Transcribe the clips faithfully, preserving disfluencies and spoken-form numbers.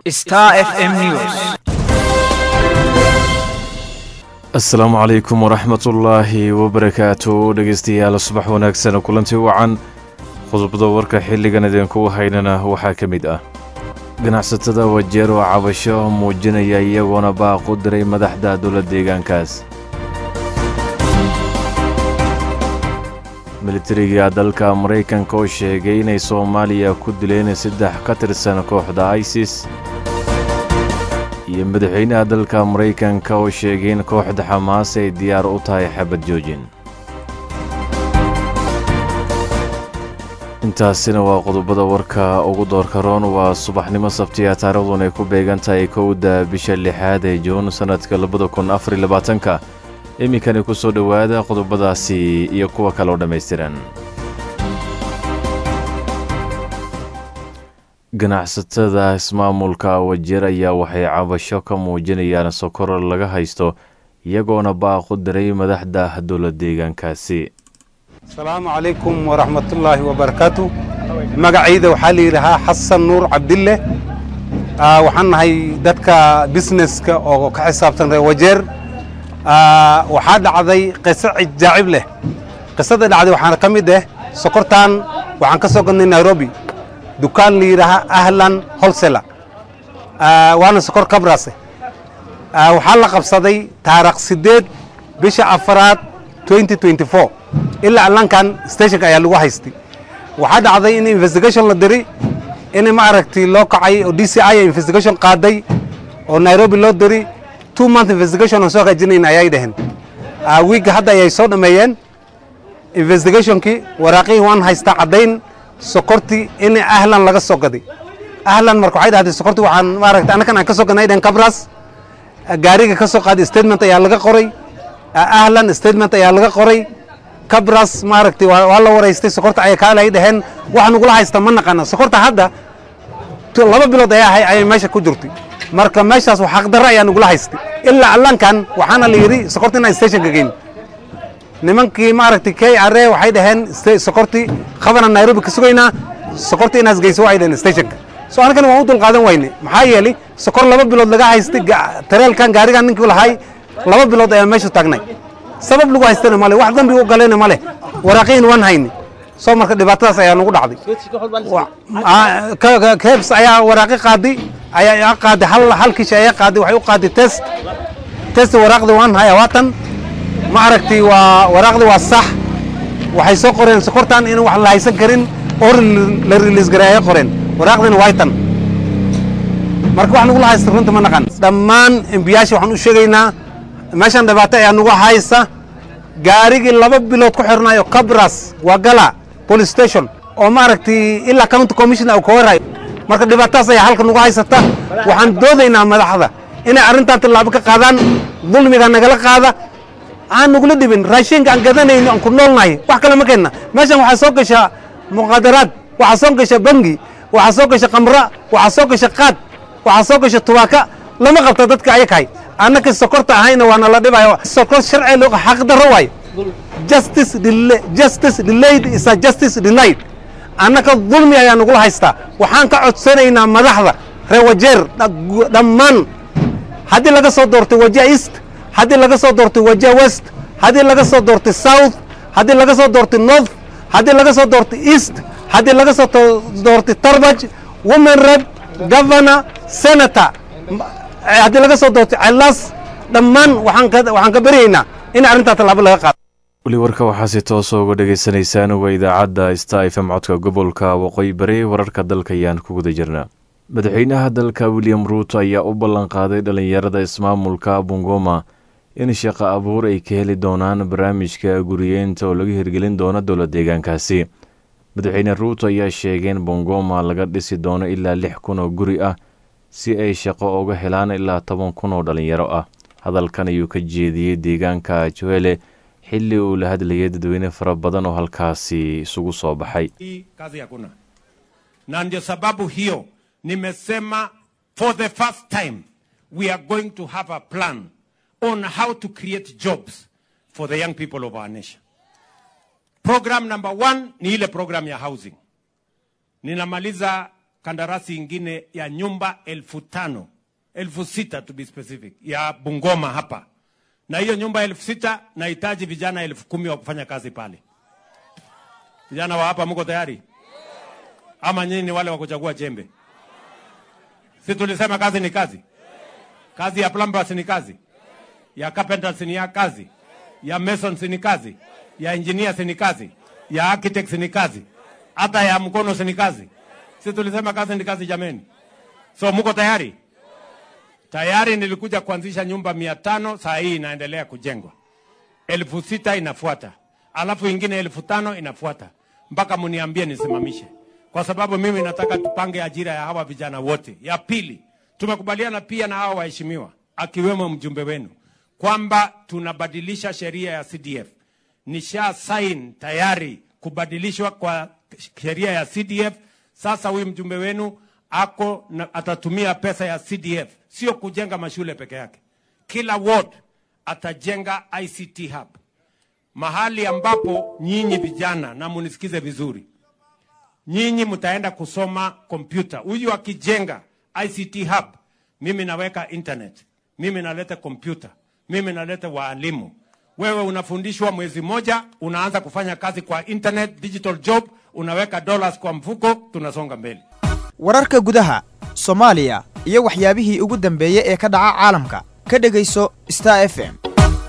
Star F M News. Assalamu alaikum warahmatullahi wabarakatuh. Dhegeystayaal subax wanaagsan kulanti wacan. Qodobada warka xilligan idinku haynana waxaa ka mid ah ganacsatada Wajeer oo cabasho muujinaya iyagoona baaq u diray madaxda dowladda deegaankaas. militariga dalka Mareykanka oo sheegay inay Soomaaliya ku dileen saddex ka tirsan kooxda ISIS iyo madaxweynaha dalka Mareykanka oo sheegay in kooxda Xamaas ay diyaar u tahay xabad joojin. intaasina waa qodobada warka ugu doorka roon waa subaxnimo sabtiya taariikhduna ay ku beegan tahay kowda bisha lixaad ee Juun sanadka labada kun afar iyo labaatanka. iminkani ku soo dhowaada qodobadaasi iyo kuwa kale oo dhammaystiran. ganacsatada ismaamulka Wajeer ayaa waxay cabasho ka muujinayaan sokor laga haysto iyagoona baaq u diray madaxda dowladda deegaankaasi. السلام عليكم ورحمة الله وبركاته. مقعيدة وحالي حسن نور عبد الله آه وحنا هاي دتك بيزنس ك أو كحساب تنري وجر آه وحاد عذي قصة جاعب له قصة العذي وحنا كم ده سكرتان وعن كسوق من نيروبي دكان لي رها أهلا هولسلا آه وأنا سكر كبراسة آه وحلا قبصدي تارق سديد بيش أفراد twenty twenty-four إلا الآن كان ستيشن كأي لغة هيستي وحد عضي إن investigation لدري إن ما عرفتي لوكاي أو دي سي آي investigation قادي أو نيروبي لو دري two month investigation وسوق جنين أياي دهن ويك هذا يسود ميان investigation كي وراقي وان هيستا عدين سكرتي إن أهلا لغا سوق دي أهلا مركو عيد هذه سكرتي وعن ما عرفت أنا كان كسوق نايدن كبراس جاري كسوق هذه statement أيا لغا قري أهلا statement أيا لغا قري كبرس ماركتي والله ورئيستي سكرت أي كلا يدهن وحنا نقولها يستمرنا قنا سكرت هذا لما بلاد يا هاي أي ماشى كجرتي مركب ماشى وحق درة نقولها يستي إلا علان كان وحنا اللي يري سكرتنا ستيشن كجين نمن كي ماركتي كي عرّي وحيدهن سكرتي خبرنا نيروبي كسوينا سكرتي ناس جيسوا عيدن ستيشن سو أنا كان موجود القادم ويني محايلي سكر لما بلاد لقى يستي ترى كان جاري كان نقول هاي لما بلاد يا ماشى تاجناي سبب لغة هستنا ماله واحد ذنبي وقالنا ماله وراقين وان هيني صار مركز دباتاس أيها نقول عادي ك كيفس أيها وراقي قادي أيها قادي حل حل كيش أيها قادي وحيو قادي تست تست وراقي وان هاي وطن معركتي ووراقي والصح وحيسو قرن سكرتان إنه وحلا هيسكرين أور للريليز جرايا قرن وراقي وايتن مركز واحد نقول هاي سرنت من نقن دمان إمبياش وحنو شغينا meeshan dhibaato ayaa nagu haysta gaarigi laba bilood ku xirnayo Kabras wagala police station oo maaragtay ila county commissioner oo kooray marka dhibaataas ay halka nagu haysata waxaan doodaynaa madaxda inay arintan tilaabo ka qaadaan dulmiga nagala qaada aan nagu dhibin raashinka aan gadanayno aan ku noolnahay wax kale ma keenna meeshan waxa soo gasha muqaadaraad waxa soo gasha bangi waxa soo gasha qamra waxa soo gasha qaad waxa soo gasha tubaaka lama qabta dadka ayakay أنا كسكرت هاينا وأنا لا دبا سكرت شرعي لو حق درواي justice delay justice delayed is a justice denied أنا كظلم يا نقول هايستا وحان كعد سنينا مدحضة روجير دمان هذه لقى صدرت وجه إيست هذه لقى صدرت وجه ويست هذه لقى صدرت ساوث هذه لقى صدرت نورث هذه لقى صدرت إيست هذه لقى صدرت تربج ومن رب governor senator هذه لقى صوت علاس دمان وحن كذا وحن كبرينا إن أنت تلعب لها قط. ولي وركا وحاسي توسو ودقي سنيسان وإذا عدا استايف معتك قبولكا وقوي بري ورركا دلكا يان كوكو جرنا. مدحينها دلكا ويليام روتو أيا أوبالان قادي دلن يرد اسمام ملكا بونغوما إن شاقا أبور أي كهلي دونان برامجكا قريين تولوغي هرقلين دونا دولة ديغان كاسي. مدحين روتو أيا شيغين بونغوما لغد ديسي دونا إلا لحكونا قريئة si ay shaqo uga helaan ilaa toban kun oo dhalinyaro ah. hadalkan ayuu ka jeediyey deegaanka Joele xilli uu la hadlayay dadweyne fara badan oo halkaasi isugu soo baxay. kazi hakuna na ndio sababu hiyo nimesema for the first time we are going to have a plan on how to create jobs for the young people of our nation. Program number one ni ile program ya housing. Ninamaliza kandarasi ingine ya nyumba elfu tano, elfu sita to be specific, ya Bungoma hapa. Na hiyo nyumba elfu sita nahitaji vijana elfu kumi wa kufanya kazi pale. Vijana wa hapa mko tayari? Ama nyinyi ni wale wa kuchagua jembe? Si tulisema kazi ni kazi? Kazi ya plumbers ni kazi? Ya carpenters ni ya kazi? Ya masons ni kazi? Ya engineers ni kazi? Ya architects ni kazi? Hata ya mkono ni kazi? Si tulisema kazi ni kazi jameni? So mko tayari? Tayari nilikuja kuanzisha nyumba mia tano, saa hii inaendelea kujengwa. Elfu sita inafuata. Alafu ingine elfu tano inafuata. Mpaka muniambie nisimamishe. Kwa sababu mimi nataka tupange ajira ya hawa vijana wote. Ya pili, tumekubaliana pia na hawa waheshimiwa, akiwemo mjumbe wenu, kwamba tunabadilisha sheria ya C D F. Nisha sign tayari kubadilishwa kwa sheria ya C D F. Sasa huyu mjumbe wenu ako na, atatumia pesa ya C D F, sio kujenga mashule peke yake. Kila ward atajenga I C T hub, mahali ambapo nyinyi vijana, na munisikize vizuri, nyinyi mtaenda kusoma kompyuta. Huyu akijenga I C T hub, mimi naweka internet, mimi naleta kompyuta, mimi naleta waalimu. Wewe unafundishwa mwezi moja, unaanza kufanya kazi kwa internet, digital job, unaweka dollars kwa mfuko, tunasonga mbele. wararka gudaha Soomaaliya iyo waxyaabihii ugu dambeeyay ee ka dhaca caalamka ka dhageyso Star F M.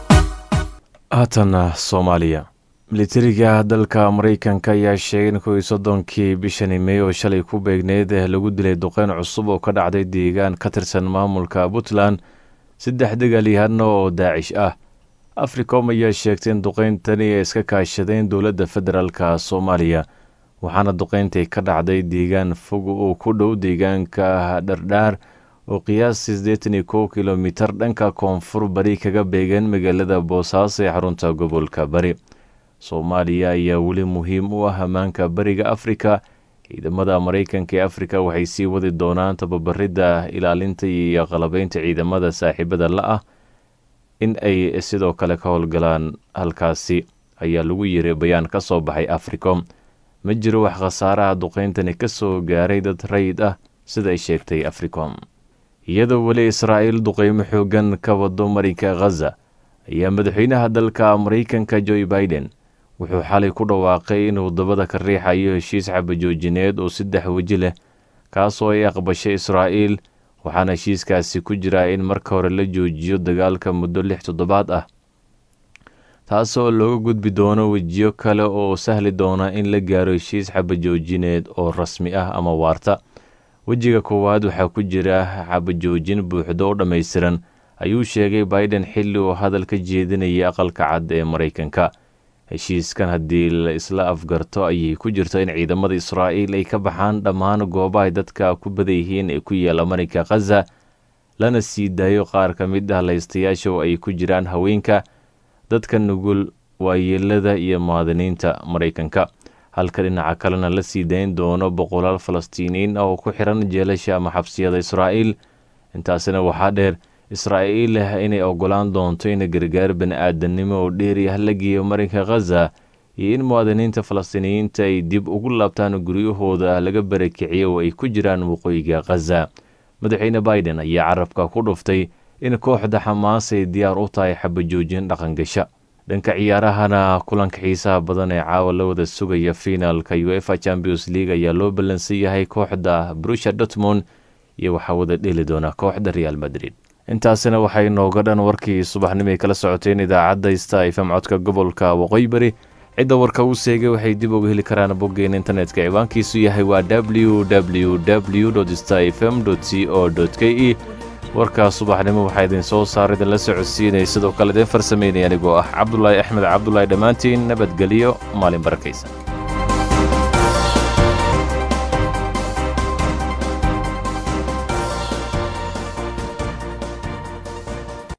haatana Soomaaliya. militariga dalka Mareykanka ayaa sheegay in kow soddonkii bishii May oo shalay ku beegneed lagu dilay duqeyn cusub oo ka dhacday deegaan ka tirsan maamulka Puntland saddex dagaalyahan oo Daacish ah. Africom ayaa sheegtay in duqeyntani ay iska kaashadeen dowladda federaalka Soomaaliya, waxaana duqeyntay ka dhacday deegaan fog oo ku dhow deegaanka Dhardhaar oo qiyaastii siddeetan iyo kow kiiloomitir dhanka koonfur bari kaga beegan magaalada Boosaaso ee xarunta gobolka Bari. Soomaaliya ayaa weli muhiim u ah ammaanka bariga Afrika. ciidamada Mareykanka ee Afrika waxay sii wadi doonaan tababarida, ilaalinta iyo qalabaynta ciidamada saaxiibada la ah in ay sidoo kale ka howlgalaan halkaasi, ayaa lagu yiri bayaan ka soo baxay Africom. ma jiro wax khasaaraha duqeyntani ka soo gaaray dad rayid ah sida ay sheegtay Africom. iyadoo weli Israa'iil duqeymo xoogan ka wado marinka Gaza, ayaa madaxweynaha dalka Mareykanka Joe Biden wuxuu xalay ku dhawaaqay inuu dabada ka riixayo heshiis xabajoojineed oo saddex waji leh, kaasoo ay aqbashay Israa'iil, waxaana heshiiskaasi ku jira in marka hore la joojiyo dagaalka muddo lix toddobaad ah, taasoo looga gudbi doono wejiyo kale oo sahli doona in la gaaro heshiis xabajoojineed oo rasmi ah ama waarta. wejiga koowaad waxaa ku jira xabajoojin buuxdo oo dhammaystiran, ayuu sheegay Biden xilli uu hadal ka jeedinayay aqalka cad ee Mareykanka. heshiiskan haddii la isla afgarto ayay ku jirto in ciidamada Israa'iil ay ka baxaan dhammaan goobaha dadka ku badan yihiin ee ku yaala marinka Gaza, lana sii daayo qaar ka mid ah laystayaasha oo ay ku jiraan haweenka, dadka nugul, waayeelada iyo muwaadiniinta Mareykanka. halka dhinaca kalena la sii dayn doono boqolaal Falastiiniyiin oo ku xiran jeelasha ama xabsiyada Israa'iil. intaasina waxaa dheer Israa'iil inay ogolaan doonto in gargaar bani'aadanimo oo dheeri ah la geeyo marinka Gaza, iyo in muwaadiniinta Falastiiniyiinta ay dib ugu laabtaan guryahooda laga barakiciyo oo ay ku jiraan waqooyiga Gaza. madaxweyne Biden ayaa carabka ku dhuftay in kooxda Xamaas ay diyaar u tahay xabajoojin dhaqangasha. dhanka ciyaarahana, kulanka xiisaha badan ee caawa la wada sugaya finaalka UEFA Champions League ayaa loo ballansan yahay kooxda Borussia Dortmund iyo waxaa wada dheli doona kooxda Real Madrid. intaasina waxay nooga dhan warkii subaxnimo ay kala socoteen idaacadda Star F M codka gobolka Waqooyi Bari. cidda warka uu seegay waxay dib uga heli karaan boggeena internetka ciwaankiisu yahay waa w w w dot star f m dot co dot k e. warka subaxnimo waxaa idin soo saaray idin la socodsiinaya sidoo kale idin farsameynaya anigoo ah Cabdullaahi Axmed Cabdullaahi. dhammaantiin nabadgelyo, maalin barakaysan.